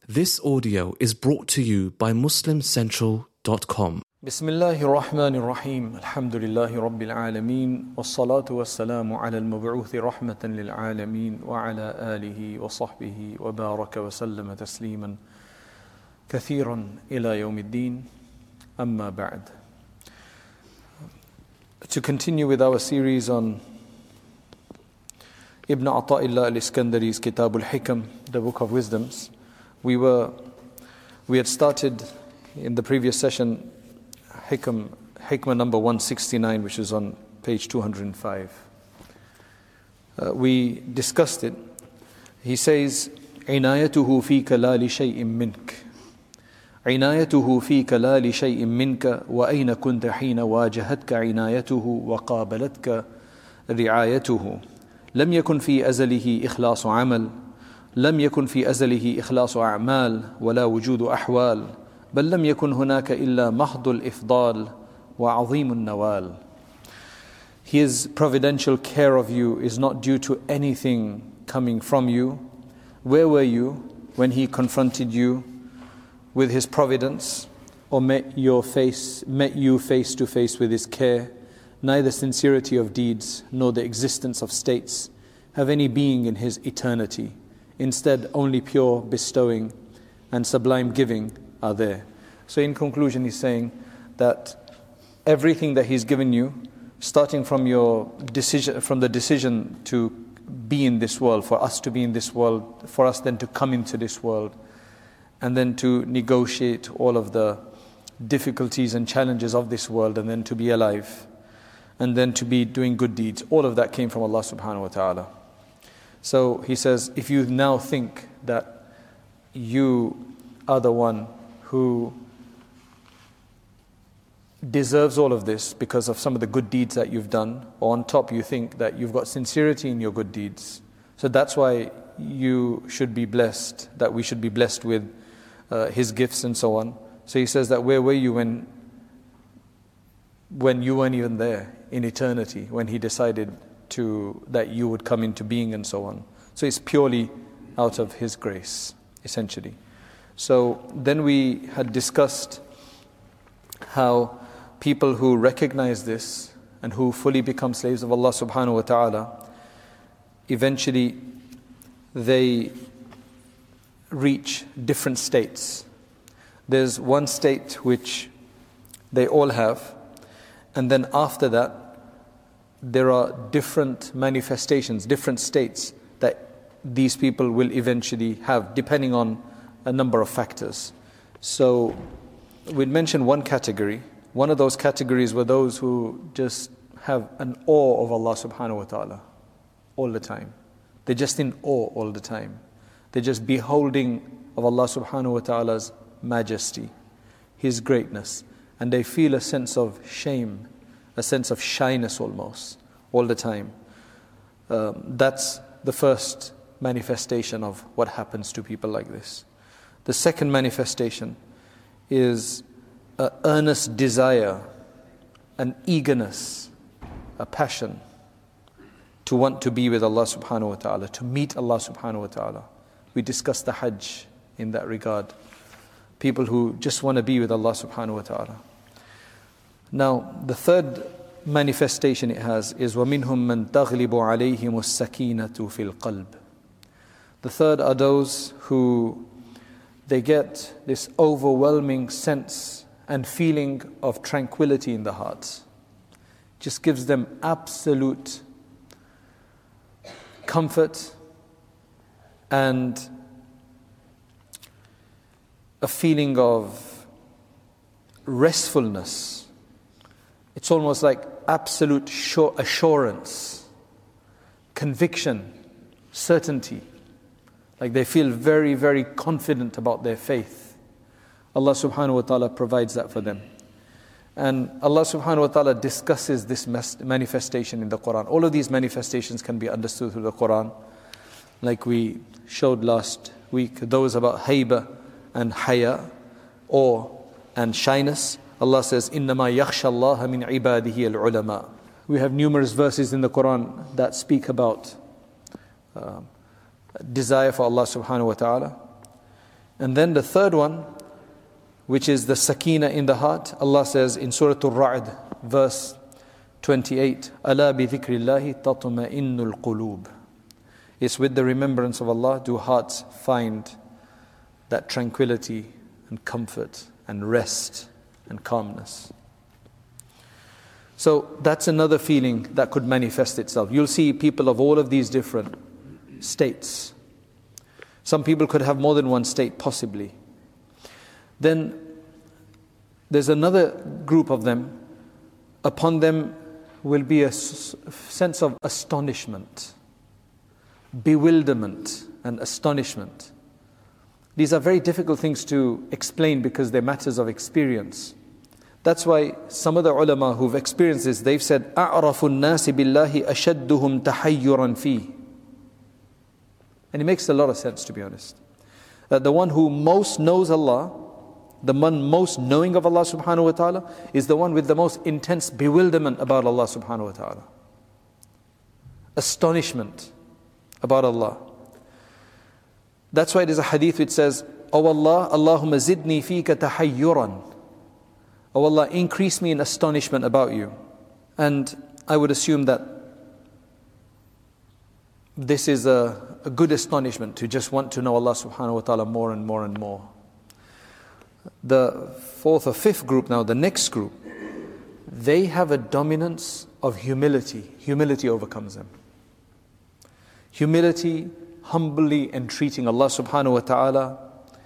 This audio is brought to you by MuslimCentral.com. Bismillahir Rahmanir Rahim. Alhamdulillahi Rabbil Alameen. Wassalatu wassalamu ala al-mab'uthi rahmatan lil alameen wa ala alihi wa sahbihi wa baraka wa sallama tasliman kathiran ila yawmiddin. Amma ba'd. To continue with our series on Ibn Ata'illah al-Iskandari's Kitab al-Hikam, the Book of Wisdoms. We had started in the previous session Hikmah number 169, which is on page 205. We discussed it. He says, عنايته فيك لا لشيء منك عنايته فيك لا لشيء منك وأين كنت حين واجهتك عنايته وقابلتك رعايته لم يكن في أزله إخلاص عمل لم يكن في أزله إخلاص أعمال ولا وجود أحوال بل لم يكن هناك إلا محض الإفضال وعظيم النوال. His providential care of you is not due to anything coming from you. Where were you when he confronted you with his providence or met you face to face with his care? Neither sincerity of deeds nor the existence of states have any being in his eternity. Instead, only pure bestowing and sublime giving are there. So in conclusion, he's saying that everything that he's given you, starting from your decision, from the decision to be in this world, for us to be in this world, for us then to come into this world, and then to negotiate all of the difficulties and challenges of this world, and then to be alive, and then to be doing good deeds, all of that came from Allah subhanahu wa ta'ala. So he says, if you now think that you are the one who deserves all of this because of some of the good deeds that you've done, or on top you think that you've got sincerity in your good deeds, so that's why you should be blessed, that we should be blessed with his gifts and so on. So he says that where were you when you weren't even there in eternity, when he decided that you would come into being and so on. So it's purely out of his grace, essentially. So then we had discussed how people who recognize this and who fully become slaves of Allah subhanahu wa ta'ala, eventually they reach different states. There's one state which they all have, and then after that there are different manifestations, different states that these people will eventually have, depending on a number of factors. So we'd mention one category. One of those categories were those who just have an awe of Allah subhanahu wa ta'ala all the time. They're just in awe all the time. They're just beholding of Allah subhanahu wa ta'ala's majesty, His greatness, and they feel a sense of shame, a sense of shyness almost, all the time. That's the first manifestation of what happens to people like this. The second manifestation is an earnest desire, an eagerness, a passion to want to be with Allah subhanahu wa ta'ala, to meet Allah subhanahu wa ta'ala. We discussed the Hajj in that regard. People who just want to be with Allah subhanahu wa ta'ala. Now, the third manifestation it has is وَمِنْهُمْ مَنْ تَغْلِبُ عَلَيْهِمُ السَّكِينَةُ فِي الْقَلْبِ. The third are those who they get this overwhelming sense and feeling of tranquility in the heart. Just gives them absolute comfort and a feeling of restfulness. It's almost like absolute assurance, conviction, certainty. Like they feel very, very confident about their faith. Allah subhanahu wa ta'ala provides that for them. And Allah subhanahu wa ta'ala discusses this manifestation in the Quran. All of these manifestations can be understood through the Quran. Like we showed last week, those about hayba and haya, awe and shyness. Allah says, إِنَّمَا يَخْشَى اللَّهَ مِنْ عِبَادِهِ الْعُلَمَاءِ. We have numerous verses in the Quran that speak about desire for Allah subhanahu wa ta'ala. And then the third one, which is the sakina in the heart, Allah says in Surah Al-Ra'd, verse 28, أَلَا بِذِكْرِ اللَّهِ تَطْمَئِنُّ الْقُلُوبِ. It's with the remembrance of Allah do hearts find that tranquility and comfort and rest and calmness. So that's another feeling that could manifest itself. You'll see people of all of these different states. Some people could have more than one state, possibly. Then there's another group of them. Upon them will be a sense of astonishment, bewilderment and astonishment. These are very difficult things to explain because they're matters of experience. That's why some of the ulama who've experienced this, they've said, أَعْرَفُ النَّاسِ بِاللَّهِ أَشَدُّهُمْ تَحَيُّرًا فِيهِ. And it makes a lot of sense, to be honest. That the one who most knows Allah, the one most knowing of Allah subhanahu wa ta'ala, is the one with the most intense bewilderment about Allah subhanahu wa ta'ala. Astonishment about Allah. That's why there's a hadith which says, "O Allah, Allahumma zidni fika tahayyuran." O Allah, increase me in astonishment about you. And I would assume that this is a good astonishment, to just want to know Allah subhanahu wa ta'ala more and more and more. The fourth or fifth group now, the next group, they have a dominance of humility. Humility overcomes them. Humility, humbly entreating Allah subhanahu wa ta'ala.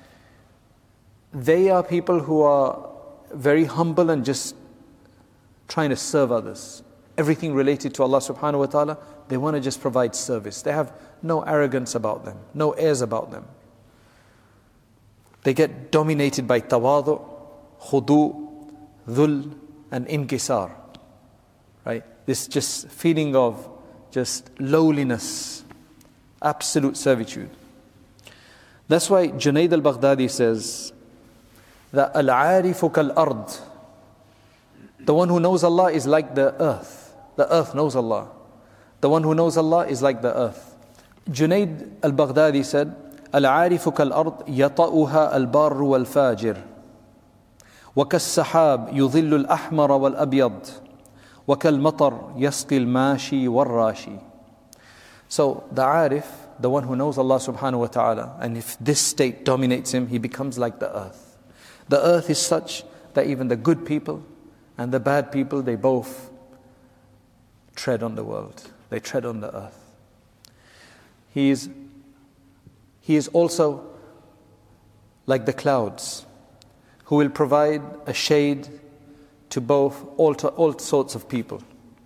They are people who are very humble and just trying to serve others. Everything related to Allah subhanahu wa ta'ala, they want to just provide service. They have no arrogance about them, no airs about them. They get dominated by tawadu, khudu, dhul, and inkisar. Right? This just feeling of just lowliness, absolute servitude. That's why Junaid al-Baghdadi says that al-arifu kal-ard, the one who knows Allah is like the earth. The earth knows Allah. The one who knows Allah is like the earth. Junaid al-Baghdadi said, al-arifu kal-ard yata'uha al-barru wal-fajir وكالسحاب يظل الأحمر والأبيض وكالمطر يسقي الماشي والراشي. So the arif, the one who knows Allah subhanahu wa ta'ala, and if this state dominates him, he becomes like the earth. The earth is such that even the good people and the bad people, they both tread on the world. They tread on the earth. He is also like the clouds, who will provide a shade to both all sorts of people.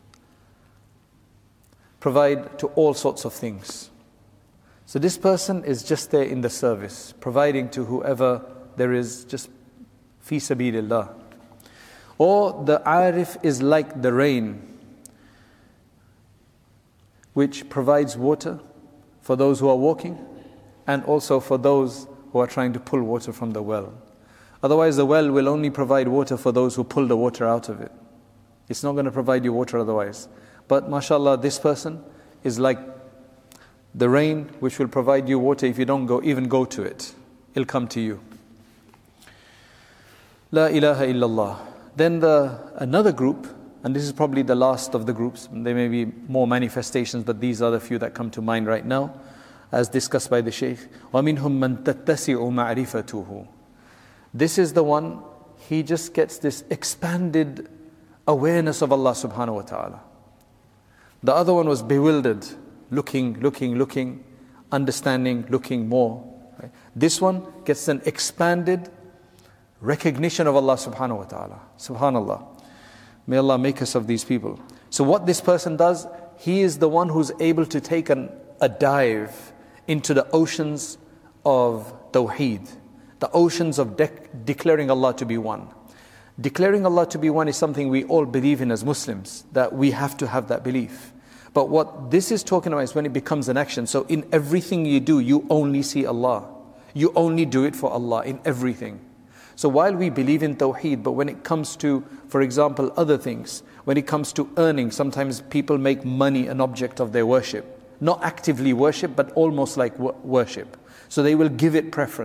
Provide to all sorts of things. So this person is just there in the service, providing to whoever there is, just fi sabilillah. Or the arif is like the rain, which provides water for those who are walking, and also for those who are trying to pull water from the well. Otherwise, the well will only provide water for those who pull the water out of it. It's not going to provide you water otherwise. But mashallah, this person is like the rain which will provide you water if you don't even go to it. It'll come to you. La ilaha illallah. Then another group, and this is probably the last of the groups, there may be more manifestations, but these are the few that come to mind right now, as discussed by the Shaykh. وَمِنْهُمْ مَنْ تَتَّسِعُ مَعْرِفَتُهُ. This is the one, he just gets this expanded awareness of Allah subhanahu wa ta'ala. The other one was bewildered, looking, understanding, looking more. Right? This one gets an expanded recognition of Allah subhanahu wa ta'ala. Subhanallah. May Allah make us of these people. So what this person does, he is the one who's able to take a dive into the oceans of Tawheed, the oceans of declaring Allah to be one. Declaring Allah to be one is something we all believe in as Muslims, that we have to have that belief. But what this is talking about is when it becomes an action. So in everything you do, you only see Allah. You only do it for Allah in everything. So while we believe in Tawheed, but when it comes to, for example, other things, when it comes to earning, sometimes people make money an object of their worship. Not actively worship, but almost like worship. So they will give it preference.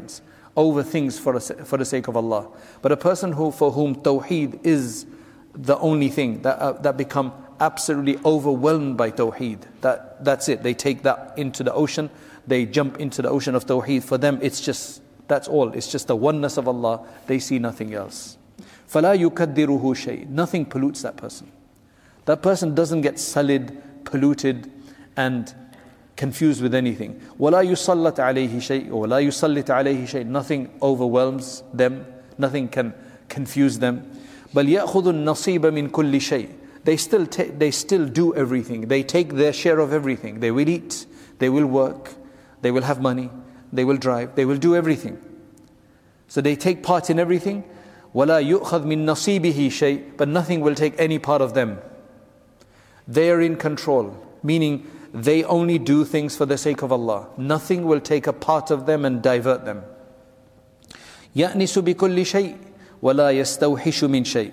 over things for the sake of Allah. But a person for whom Tawheed is the only thing, that become absolutely overwhelmed by Tawheed, that's it. They take that into the ocean, they jump into the ocean of Tawheed. For them, it's just, that's all. It's just the oneness of Allah. They see nothing else. فَلَا يُكَدِّرُهُ شَيْءٍ. Nothing pollutes that person. That person doesn't get sullied, polluted, and confused with anything. وَلَا يُصَلَّتْ عَلَيْهِ شَيْءٍ وَلَا يُصَلِّتْ عَلَيْهِ شَيْءٍ. Nothing overwhelms them. Nothing can confuse them. بَلْ يَأْخُذُ النَّصِيبَ مِنْ كُلِّ شَيْءٍ. They still do everything. They take their share of everything. They will eat, they will work, they will have money, they will drive, they will do everything. So they take part in everything. وَلَا يُؤْخَذْ مِن نَصِيبِهِ شَيْءٍ. But nothing will take any part of them. They are in control, meaning they only do things for the sake of Allah. Nothing will take a part of them and divert them. يَأْنِسُ بِكُلِّ شَيْءٍ وَلَا يَسْتَوْحِشُ مِن شَيْءٍ.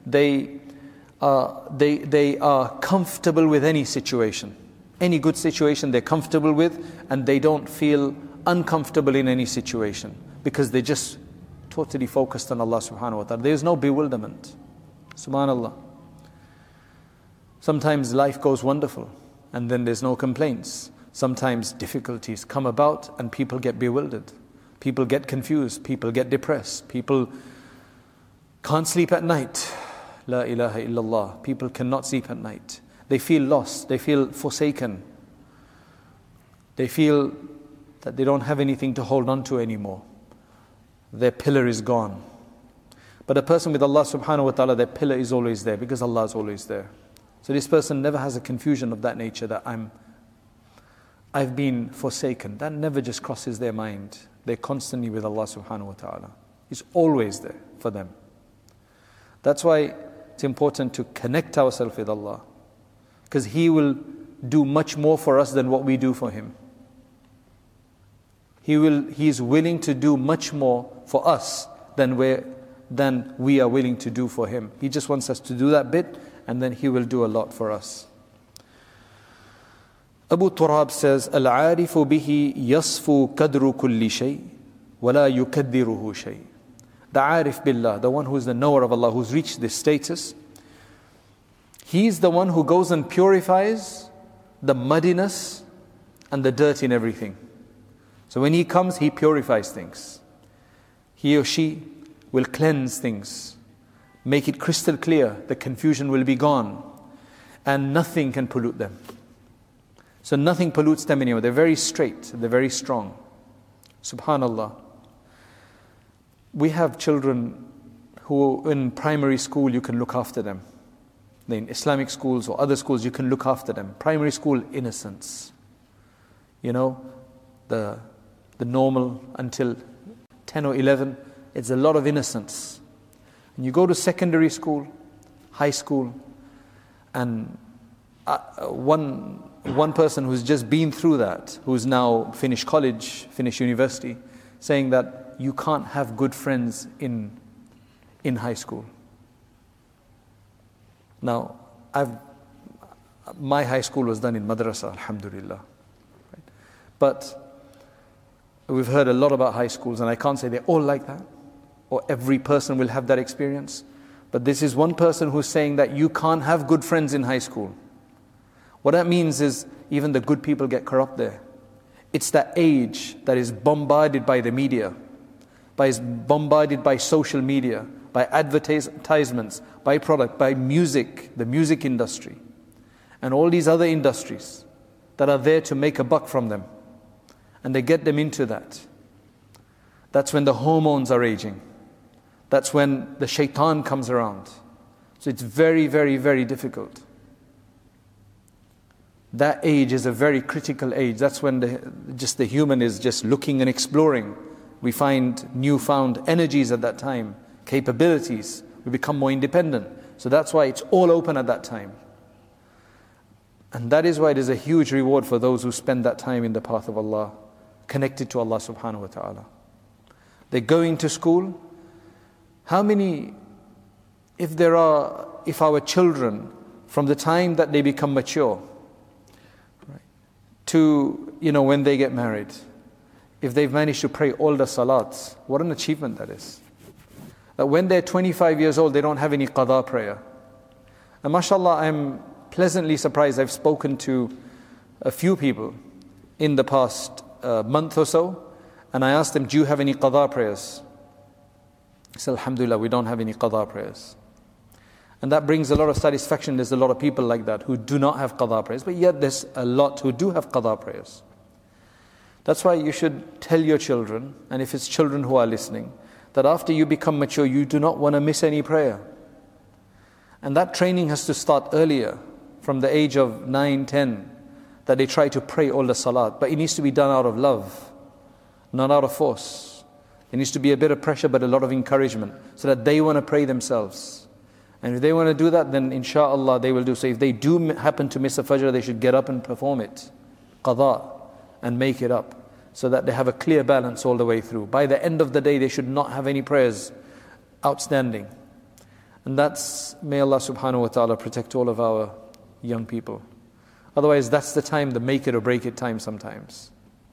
They are comfortable with any situation. Any good situation they're comfortable with, and they don't feel uncomfortable in any situation because they just totally focused on Allah subhanahu wa ta'ala. There's no bewilderment. Subhanallah. Sometimes life goes wonderful and then there's no complaints. Sometimes difficulties come about and people get bewildered. People get confused. People get depressed. People can't sleep at night. La ilaha illallah. People cannot sleep at night. They feel lost. They feel forsaken. They feel that they don't have anything to hold on to anymore. Their pillar is gone. But a person with Allah subhanahu wa ta'ala, their pillar is always there because Allah is always there. So this person never has a confusion of that nature that I've been forsaken. That never just crosses their mind. They're constantly with Allah subhanahu wa ta'ala. He's always there for them. That's why it's important to connect ourselves with Allah, because He will do much more for us than what we do for Him. He is willing to do much more for us than we are willing to do for Him. He just wants us to do that bit, and then He will do a lot for us. Abu Turab says, "Al-'arifu bihi yasfu kadru kulli shay, wala yukaddiruhu shay." The Arif Billah, the one who is the knower of Allah, who's reached this status, he's the one who goes and purifies the muddiness and the dirt in everything. So when he comes, he purifies things. He or she will cleanse things, make it crystal clear, the confusion will be gone, and nothing can pollute them. So nothing pollutes them anymore. They're very straight, they're very strong. Subhanallah. We have children who in primary school you can look after them. In Islamic schools or other schools you can look after them. Primary school, innocence. You know, the normal until 10 or 11, it's a lot of innocence. And you go to secondary school, high school, and one person who's just been through that, who's now finished college, finished university, saying that you can't have good friends in high school. Now, my high school was done in madrasa, alhamdulillah. Right? But we've heard a lot about high schools, and I can't say they're all like that, or every person will have that experience. But this is one person who's saying that you can't have good friends in high school. What that means is even the good people get corrupt there. It's that age that is bombarded by the media, bombarded by social media, by advertisements, by product, by music, the music industry, and all these other industries that are there to make a buck from them. And they get them into that. That's when the hormones are raging. That's when the shaitan comes around. So it's very, very, very difficult. That age is a very critical age. That's when the human is just looking and exploring. We find newfound energies at that time, capabilities. We become more independent. So that's why it's all open at that time. And that is why it is a huge reward for those who spend that time in the path of Allah, connected to Allah subhanahu wa ta'ala. They're going to school. How many, if our children, from the time that they become mature, right, to, when they get married, if they've managed to pray all the salats, what an achievement that is. That when they're 25 years old, they don't have any qada prayer. And mashallah, I'm pleasantly surprised. I've spoken to a few people in the past month or so, and I asked them, do you have any qada prayers? He said, alhamdulillah, we don't have any qada prayers. And that brings a lot of satisfaction. There's a lot of people like that who do not have qada prayers, but yet there's a lot who do have qada prayers. That's why you should tell your children, and if it's children who are listening, that after you become mature, you do not want to miss any prayer. And that training has to start earlier, from the age of 9, 10, that they try to pray all the salat. But it needs to be done out of love, not out of force. There needs to be a bit of pressure, but a lot of encouragement, so that they want to pray themselves. And if they want to do that, then inshallah they will do. So if they do happen to miss a fajr, they should get up and perform it, qada, and make it up, so that they have a clear balance all the way through. By the end of the day, they should not have any prayers outstanding. And that's, may Allah subhanahu wa ta'ala protect all of our young people. Otherwise, that's the time, the make it or break it time sometimes.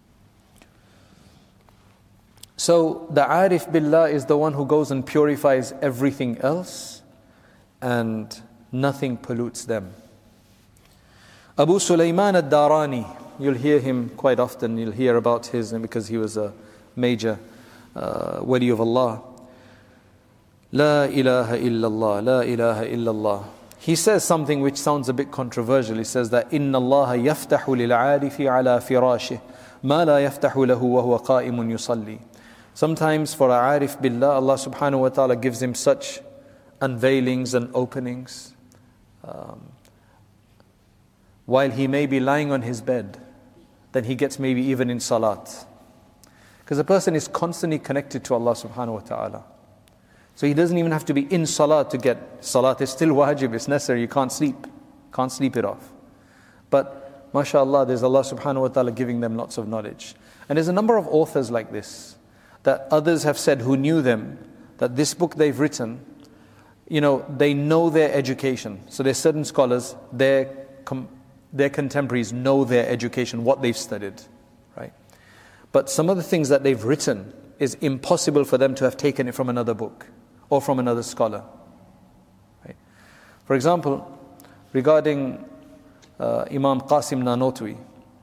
So, the Arif Billah is the one who goes and purifies everything else, and nothing pollutes them. Abu Sulaiman al-Darani, you'll hear him quite often, you'll hear about his, because he was a major wali of Allah. La ilaha illallah, la ilaha illallah. He says something which sounds a bit controversial. He says that Inna Allah yaftahu lil-'arifi ala firashih ma la yaftahu lahu wa huwa qa'imun yusalli. Sometimes for a Arif Billah, Allah subhanahu wa ta'ala gives him such unveilings and openings while he may be lying on his bed, then he gets maybe even in salat. Because a person is constantly connected to Allah subhanahu wa ta'ala. So he doesn't even have to be in salat to get salat. It's still wajib, it's necessary, you can't sleep it off. But mashallah, there's Allah subhanahu wa ta'ala giving them lots of knowledge. And there's a number of authors like this, that others have said who knew them, that this book they've written, they know their education. So there's certain scholars, their contemporaries know their education, what they've studied, right? But some of the things that they've written is impossible for them to have taken it from another book or from another scholar, right? For example, regarding Imam Qasim Nanotwi,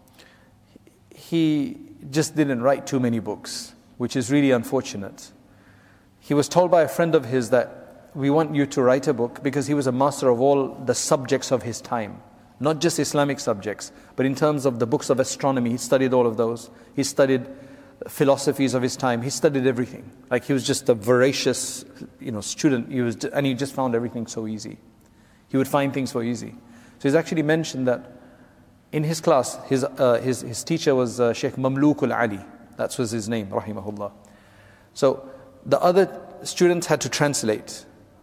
he just didn't write too many books, which is really unfortunate. He was told by a friend of his that we want you to write a book, because he was a master of all the subjects of his time. Not just Islamic subjects, but in terms of the books of astronomy, he studied all of those. He studied philosophies of his time. He studied everything. Like he was just a voracious, student. And he just found everything so easy. He would find things so easy. So he's actually mentioned that in his class, his teacher was Sheikh Mamluk al-Ali. That was his name, rahimahullah. So the other students had to translate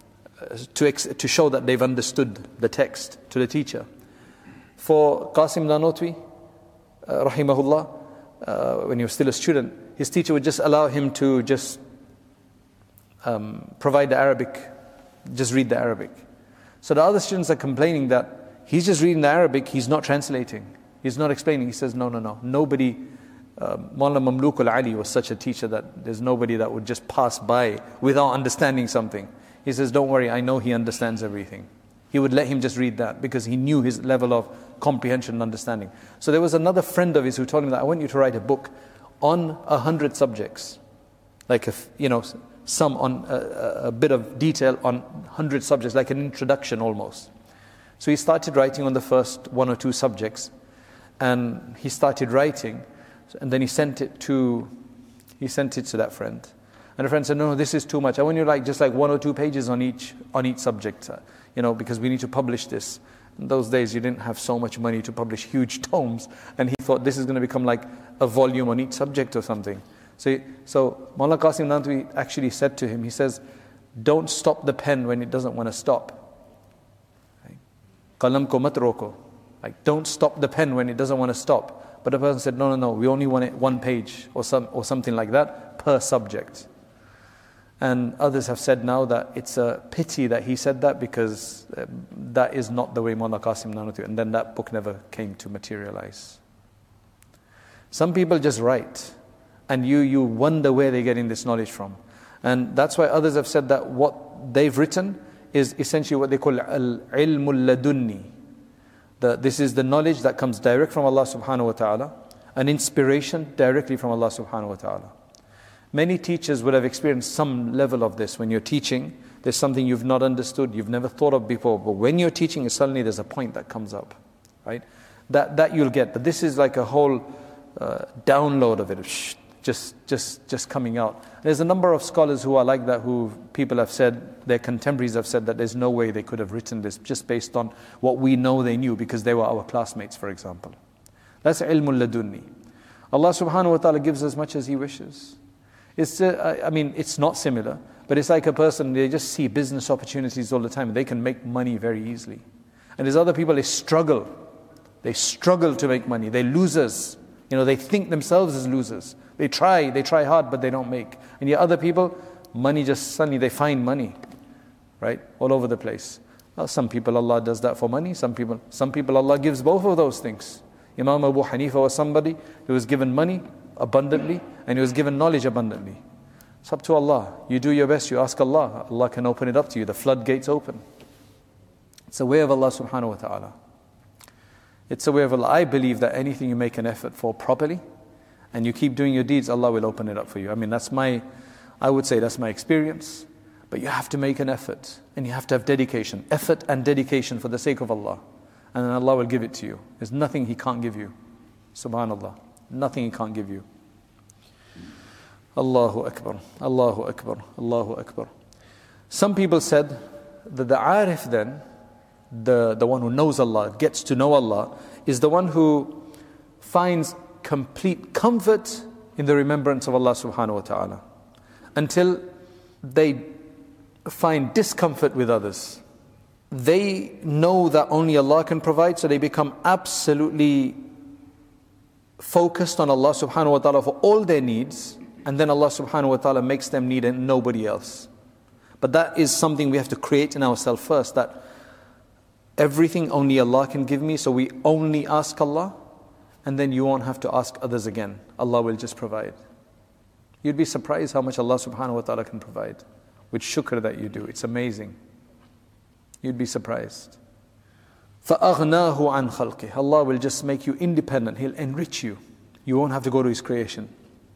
to show that they've understood the text to the teacher. For Qasim Nanotwi, rahimahullah, when he was still a student, his teacher would just allow him to just provide the Arabic, just read the Arabic. So the other students are complaining that he's just reading the Arabic, he's not translating, he's not explaining. He says, no. Nobody, Mawlana Mamluk al-Ali was such a teacher that there's nobody that would just pass by without understanding something. He says, don't worry, I know he understands everything. He would let him just read that because he knew his level of comprehension and understanding. So there was another friend of his who told him that I want you to write a book on 100 subjects, like some on a bit of detail on 100 subjects, like an introduction almost. So he started writing on the first 1 or 2 subjects, and he started writing, and then he sent it to that friend. And the friend said, no, this is too much. I want you to just 1 or 2 pages on each subject, because we need to publish this. In those days, you didn't have so much money to publish huge tomes, and he thought this is going to become like a volume on each subject or something. So Mawlana Qasim Nanotwi actually said to him, he says, don't stop the pen when it doesn't want to stop. Qalam ko mat roko. Don't stop the pen when it doesn't want to stop. But the person said, no, we only want it 1 page or something like that per subject. And others have said now that it's a pity that he said that, because that is not the way Mawlana Qasim Nanotwi, and then that book never came to materialize. Some people just write, And you wonder where they're getting this knowledge from. And that's why others have said that what they've written is essentially what they call al-ilmul ladunni. This is the knowledge that comes direct from Allah subhanahu wa ta'ala, an inspiration directly from Allah subhanahu wa ta'ala. Many teachers would have experienced some level of this. When you're teaching, there's something you've not understood, you've never thought of before, but when you're teaching, suddenly there's a point that comes up, right? That you'll get. But this is like a whole download of it, just coming out. There's a number of scholars who are like that, who people have said, their contemporaries have said that there's no way they could have written this just based on what we know they knew because they were our classmates, for example. That's ilmul ladunni. Allah subhanahu wa ta'ala gives as much as He wishes. It's not similar, but it's like a person, they just see business opportunities all the time. They can make money very easily. And there's other people, they struggle. They struggle to make money. They're losers. They think themselves as losers. They try hard, but they don't make. And yet other people, money just suddenly, they find money, right? All over the place. Well, some people Allah does that for money. Some people Allah gives both of those things. Imam Abu Hanifa was somebody who was given money abundantly and he was given knowledge abundantly. It's up to Allah. You do your best, you ask Allah. Allah can open it up to you. The floodgates open. It's a way of Allah subhanahu wa ta'ala. It's a way of Allah. I believe that anything you make an effort for properly and you keep doing your deeds, Allah will open it up for you. I would say that's my experience. But you have to make an effort and you have to have dedication. Effort and dedication for the sake of Allah. And then Allah will give it to you. There's nothing He can't give you. Subhanallah. Nothing He can't give you. Allahu Akbar. Allahu Akbar. Allahu Akbar. Some people said that the arif then, the one who knows Allah, gets to know Allah, is the one who finds complete comfort in the remembrance of Allah subhanahu wa ta'ala until they find discomfort with others. They know that only Allah can provide, so they become absolutely focused on Allah subhanahu wa ta'ala for all their needs, and then Allah subhanahu wa ta'ala makes them need nobody else. But that is something we have to create in ourselves first, that everything only Allah can give me, so we only ask Allah, and then you won't have to ask others again. Allah will just provide. You'd be surprised how much Allah subhanahu wa ta'ala can provide with shukr that you do. It's amazing. You'd be surprised. فَأَغْنَاهُ عَنْ خَلْقِهِ. Allah will just make you independent. He'll enrich you. You won't have to go to His creation.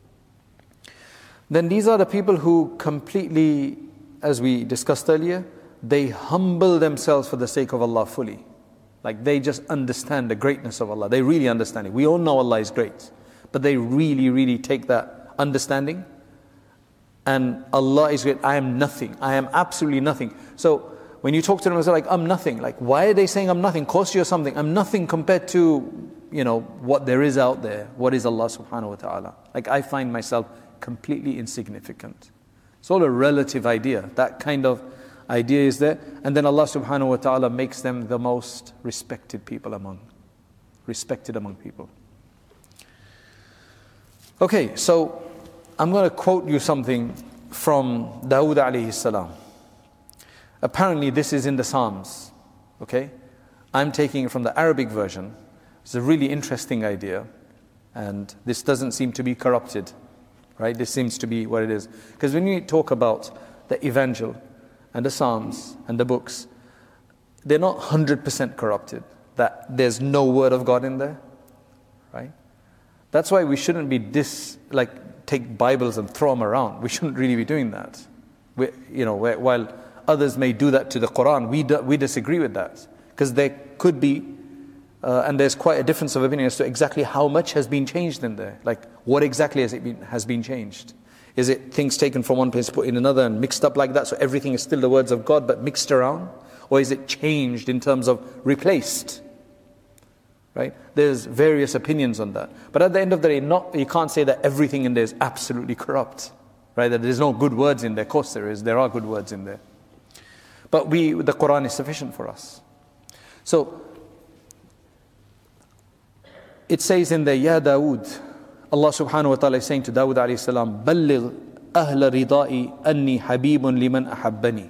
Then these are the people who completely, as we discussed earlier, they humble themselves for the sake of Allah fully. Like they just understand the greatness of Allah. They really understand it. We all know Allah is great. But they really, really take that understanding. And Allah is great. I am nothing. I am absolutely nothing. So when you talk to them, it's like, I'm nothing. Like, why are they saying I'm nothing? Of course you're something. I'm nothing compared to, what there is out there. What is Allah subhanahu wa ta'ala? Like, I find myself completely insignificant. It's all a relative idea. That kind of idea is there. And then Allah subhanahu wa ta'ala makes them the most respected among people. Okay, so I'm going to quote you something from Dawood alayhi salam. Apparently this is in the Psalms, okay? I'm taking it from the Arabic version. It's a really interesting idea, and this doesn't seem to be corrupted, right? This seems to be what it is. Because when you talk about the Evangel and the Psalms and the books, they're not 100% corrupted, that there's no word of God in there, right? That's why we shouldn't be take Bibles and throw them around. We shouldn't really be doing that. While others may do that to the Quran, we disagree with that. Because there could be, and there's quite a difference of opinion as to exactly how much has been changed in there. Like, what exactly has been changed? Is it things taken from one place, put in another, and mixed up like that, so everything is still the words of God, but mixed around? Or is it changed in terms of replaced? Right? There's various opinions on that. But at the end of the day, you can't say that everything in there is absolutely corrupt. Right? That there's no good words in there. Of course there is. There are good words in there. But the Quran is sufficient for us. So, it says in there, Ya Dawood, Allah subhanahu wa ta'ala is saying to Dawood alayhi salam, بَلِّغْ أَهْلَ رِضَائِ أَنِّي حَبِيبٌ لِمَنْ أَحَبَّنِي.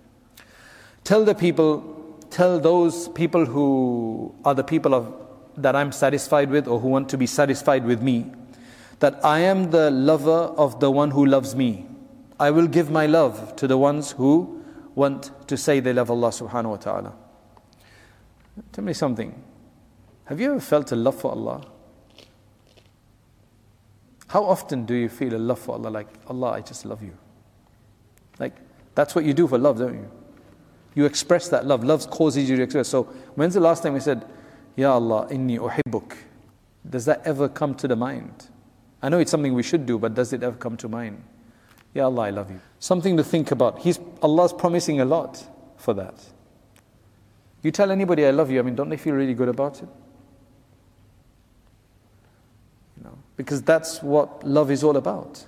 Tell those people who are the people that I'm satisfied with, or who want to be satisfied with me, that I am the lover of the one who loves me. I will give my love to the ones who want to say they love Allah subhanahu wa ta'ala. Tell me something. Have you ever felt a love for Allah? How often do you feel a love for Allah? Like, Allah, I just love you. Like, that's what you do for love, don't you? You express that love. Love causes you to express. So, when's the last time we said, Ya Allah, inni uhibbuk? Does that ever come to the mind? I know it's something we should do, but does it ever come to mind? Ya Allah, I love you. Something to think about. Allah's promising a lot for that. You tell anybody I love you, don't they feel really good about it? Because that's what love is all about.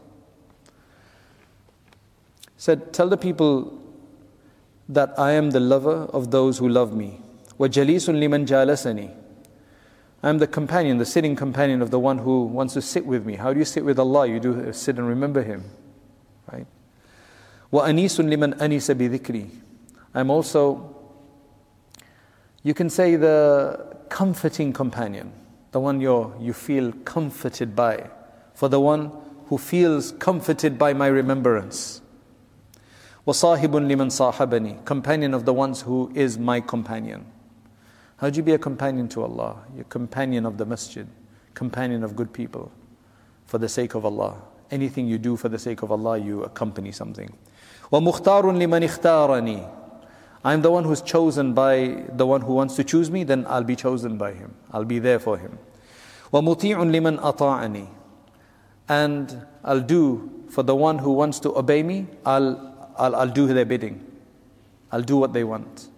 Said, tell the people that I am the lover of those who love me. وَجَلِيسٌ لِمَنْ جَالَسَنِي. I am the companion, the sitting companion of the one who wants to sit with me. How do you sit with Allah? You do sit and remember Him. Right? وَأَنِيسٌ لِمَنْ أَنِيسَ بِذِكْرِي. I'm also, you can say, the comforting companion. The one you feel comforted by. For the one who feels comforted by my remembrance. وَصَاحِبٌ لِمَنْ صَاحَبَنِي. Companion of the ones who is my companion. How do you be a companion to Allah? You're companion of the masjid. Companion of good people. For the sake of Allah. Anything you do for the sake of Allah, you accompany something. وَمُخْتَارٌ لِمَنْ اخْتَارَنِي. I'm the one who's chosen by the one who wants to choose me, then I'll be chosen by him. I'll be there for him. وَمُطِيعٌ لِمَنْ أَطَاعَنِي. And I'll do for the one who wants to obey me, I'll do their bidding. I'll do what they want.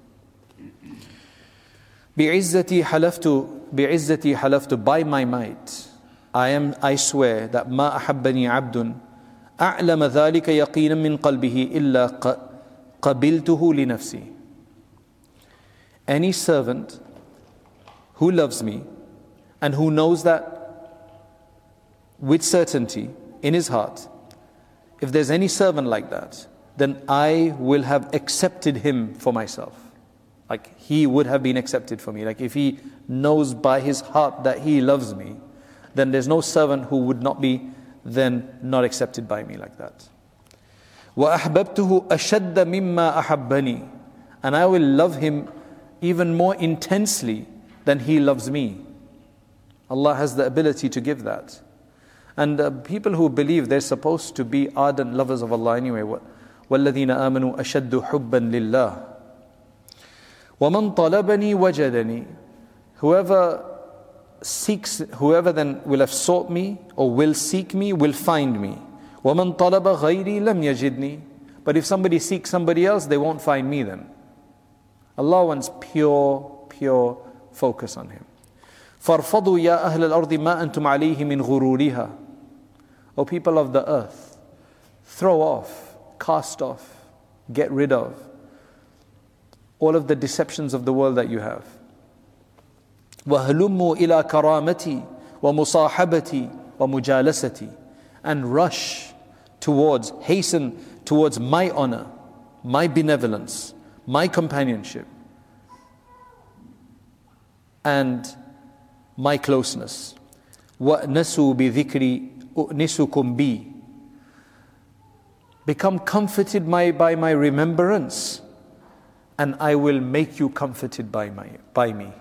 بِعِزَّتِي حَلَفْتُ. By my might, I swear that مَا أَحَبَّنِي عَبْدٌ أَعْلَمَ ذَلِكَ يَقِينًا مِنْ قَلْبِهِ إِلَّا قَبِلْتُهُ لِنَفْسِي. Any servant who loves me and who knows that with certainty in his heart, if there's any servant like that, then I will have accepted him for myself. Like he would have been accepted for me. Like if he knows by his heart that he loves me, then there's no servant who would not be then not accepted by me like that. وَأَحْبَبْتُهُ أَشَدَّ مِمَّا أَحَبَّنِي. And I will love him even more intensely than he loves me. Allah has the ability to give that. And people who believe they're supposed to be ardent lovers of Allah anyway. وَالَّذِينَ آمَنُوا أَشَدُّ حُبًّا لِلَّهِ وَمَنْ طَلَبَنِي وَجَدَنِي. Whoever then will have sought me or will seek me will find me. وَمَنْ طَلَبَ غَيْرِي لَمْ يَجِدْنِي. But if somebody seeks somebody else, they won't find me then. Allah wants pure focus on Him. فَارْفَضُوا يَا أَهْلَ الْأَرْضِ مَا أَنْتُمْ عَلَيْهِ مِنْ غُرُورِهَا. O people of the earth, throw off, cast off, get rid of all of the deceptions of the world that you have. وَهَلُمُّوا إِلَى كَرَامَتِي وَمُصَاحَبَتِي وَمُجَالَسَتِي. And hasten towards my honor, my benevolence, my companionship, and my closeness. وَأْنَسُوا بِذِكْرِ أُؤْنِسُكُمْ بِي. Become comforted by my remembrance, and I will make you comforted by me.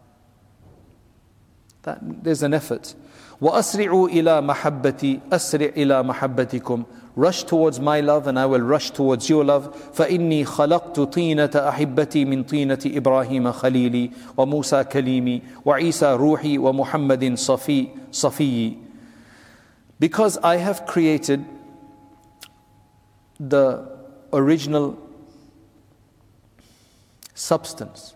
There's an effort. وَأَسْرِعُوا إِلَى مَحَبَّتِي أَسْرِعْ إِلَى مَحَبَّتِكُمْ. Rush towards my love and I will rush towards your love. فَإِنِّي خَلَقْتُ طِينَةَ أَحِبَّتِي مِنْ طِينَةِ إِبْرَاهِيمَ خَلِيلِي وَمُوسَى كَلِيمِي وَعِيسَى رُوحِي وَمُحَمَّدٍ صَفِيِّي. Because I have created the original substance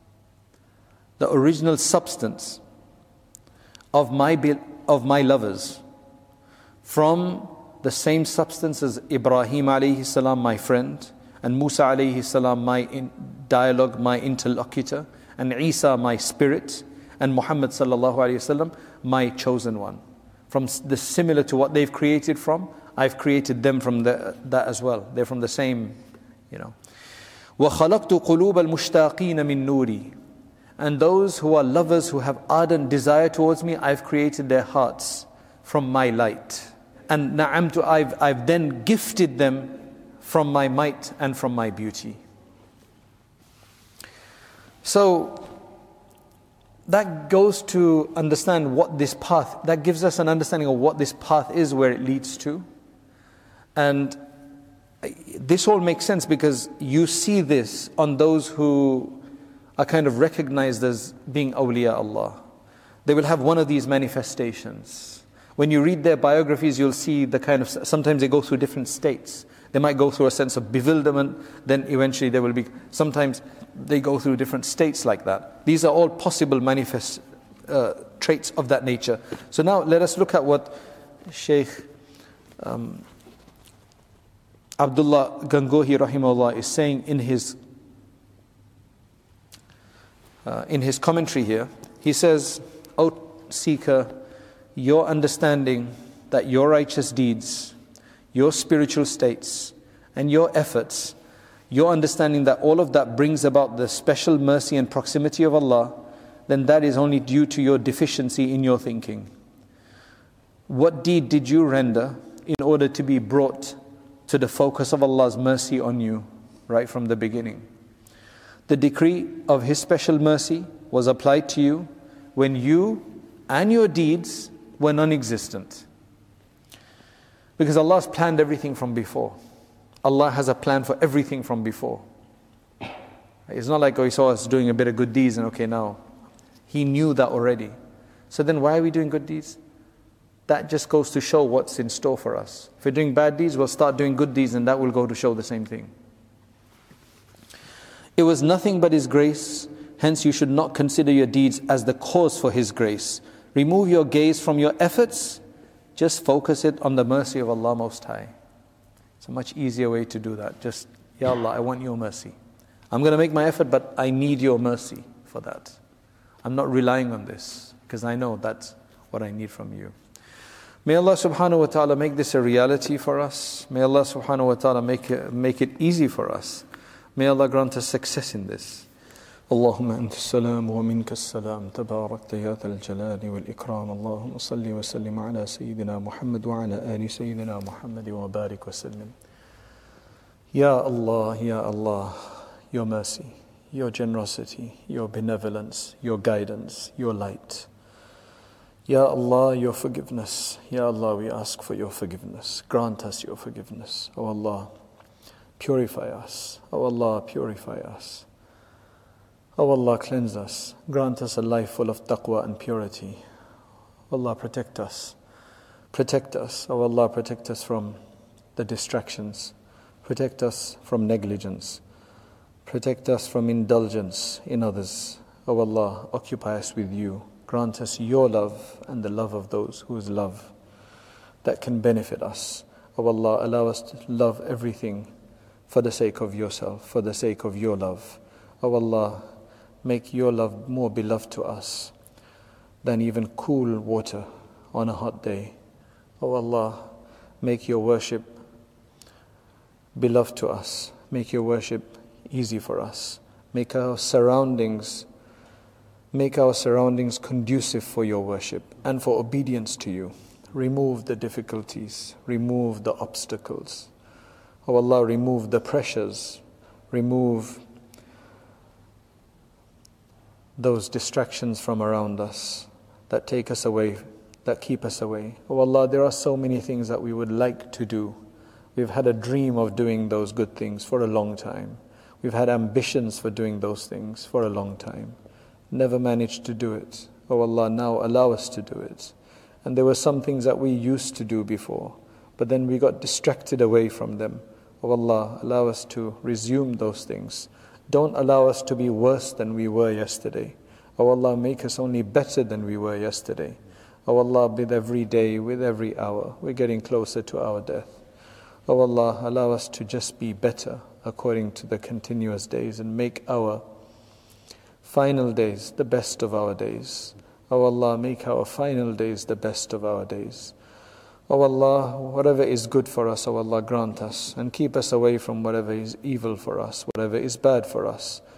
of my lovers from the same substance as Ibrahim alayhi salam, my friend, and Musa alayhi salam, my dialogue, my interlocutor, and Isa, my spirit, and Muhammad sallallahu alayhi wasallam, my chosen one. From similar to what they've created from, I've created them from that as well. They're from the same, وَخَلَقْتُ قُلُوبَ الْمُشْتَاقِينَ مِن نُورِي. And those who are lovers, who have ardent desire towards me, I've created their hearts from my light. And na'amtu, I've then gifted them from my might and from my beauty. So that goes to understand what this path, that gives us an understanding of what this path is, where it leads to. And this all makes sense because you see this on those who are kind of recognized as being awliya Allah. They will have one of these manifestations. When you read their biographies, you'll see the kind of, sometimes they go through different states. They might go through a sense of bewilderment, then eventually there will be, sometimes they go through different states like that. These are all possible manifest traits of that nature. So now let us look at what Shaykh Abdullah Gangohi rahimahullah is saying in his commentary here. He says, O seeker, your understanding that your righteous deeds, your spiritual states, and your efforts, your understanding that all of that brings about the special mercy and proximity of Allah, then that is only due to your deficiency in your thinking. What deed did you render in order to be brought to the focus of Allah's mercy on you right from the beginning? The decree of His special mercy was applied to you when you and your deeds were non-existent. Because Allah has planned everything from before. Allah has a plan for everything from before. It's not like, He saw us doing a bit of good deeds and okay, now. He knew that already. So then why are we doing good deeds? That just goes to show what's in store for us. If we're doing bad deeds, we'll start doing good deeds and that will go to show the same thing. It was nothing but His grace, hence you should not consider your deeds as the cause for His grace. Remove your gaze from your efforts, just focus it on the mercy of Allah Most High. It's a much easier way to do that. Just, Ya Allah, I want your mercy. I'm going to make my effort, but I need your mercy for that. I'm not relying on this, because I know that's what I need from you. May Allah subhanahu wa ta'ala make this a reality for us. May Allah subhanahu wa ta'ala make it easy for us. May Allah grant us success in this. اللهم أنت السلام ومنك السلام تباركت يا ذا الجلال والإكرام اللهم صل وسلم على سيدنا محمد وعلى آل سيدنا محمد وبارك وسلم. Ya Allah, your mercy, your generosity, your benevolence, your guidance, your light. Ya Allah, your forgiveness. Ya Allah, we ask for your forgiveness. Grant us your forgiveness. O Allah, purify us. O Allah, purify us. O Allah, cleanse us. Grant us a life full of taqwa and purity. O Allah, protect us. Protect us. O Allah, protect us from the distractions. Protect us from negligence. Protect us from indulgence in others. O Allah, occupy us with you. Grant us your love and the love of those whose love that can benefit us. O Allah, allow us to love everything for the sake of yourself, for the sake of your love. O Allah, make your love more beloved to us than even cool water on a hot day. O Allah, make your worship beloved to us. Make your worship easy for us. Make our surroundings conducive for your worship and for obedience to you. Remove the difficulties, remove the obstacles. O Allah, remove the pressures, remove those distractions from around us that take us away, that keep us away. Oh Allah, there are so many things that we would like to do. We've had a dream of doing those good things for a long time. We've had ambitions for doing those things for a long time. Never managed to do it. Oh Allah, now allow us to do it. And there were some things that we used to do before, but then we got distracted away from them. Oh Allah, allow us to resume those things. Don't allow us to be worse than we were yesterday. Oh Allah, make us only better than we were yesterday. Oh Allah, with every day, with every hour, we're getting closer to our death. Oh Allah, allow us to just be better according to the continuous days and make our final days the best of our days. Oh Allah, make our final days the best of our days. Oh Allah, whatever is good for us, oh Allah, grant us and keep us away from whatever is evil for us, whatever is bad for us.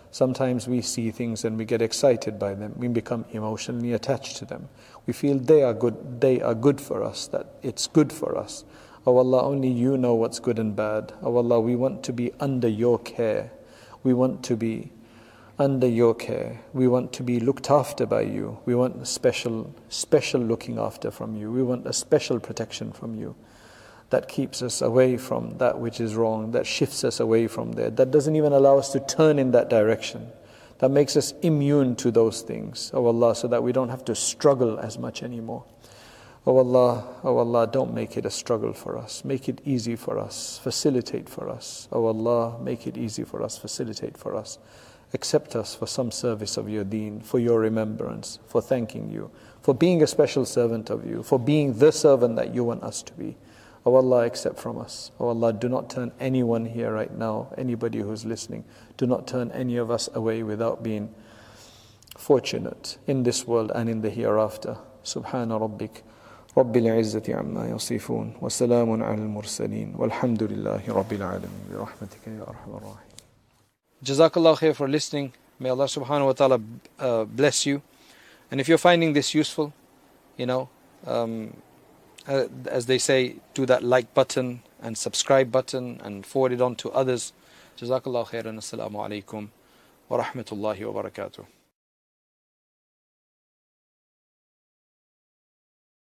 Sometimes we see things and we get excited by them. We become emotionally attached to them. We feel they are good for us, that it's good for us. Oh Allah, only you know what's good and bad. Oh Allah, we want to be under your care. We want to be under your care. We want to be looked after by you. We want a special looking after from you. We want a special protection from you that keeps us away from that which is wrong, that shifts us away from there, that doesn't even allow us to turn in that direction, that makes us immune to those things, oh Allah, so that we don't have to struggle as much anymore. Oh Allah, don't make it a struggle for us. Make it easy for us. Facilitate for us. Oh Allah, make it easy for us. Facilitate for us. Accept us for some service of your deen, for your remembrance, for thanking you, for being a special servant of you, for being the servant that you want us to be. Oh Allah, accept from us. Oh Allah, do not turn anyone here right now, anybody who's listening, do not turn any of us away without being fortunate in this world and in the hereafter. Subhana rabbik, rabbil izzati amma yasifun, wa salamun ala al-mursaleen, walhamdulillahi rabbil alamin, bi rahmatika ya arhamar rahim. Jazakallah khair for listening. May Allah subhanahu wa ta'ala bless you. And if you're finding this useful, as they say, do that like button and subscribe button and forward it on to others. Jazakallah khairan. Assalamu alaikum wa rahmatullahi wa barakatuh.